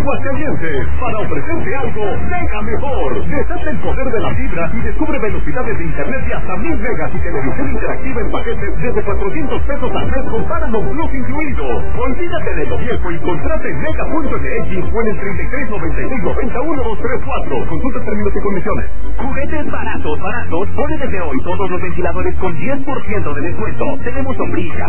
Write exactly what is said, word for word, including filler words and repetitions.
Aguascalientes, para ofrecerte algo mega mejor. Desata el poder de la fibra y descubre velocidades de internet de hasta mil megas y televisión interactiva en paquetes desde cuatrocientos pesos al mes con Paramount Plus incluido. Olvídate de lo viejo y contrate en mega punto m x o en el treinta y tres noventa y seis noventa uno dos tres cuatro. Consulta términos y condiciones. Juguetes baratos, baratos. Pone desde hoy todos los ventiladores con diez por ciento de descuento. Tenemos sombrilla,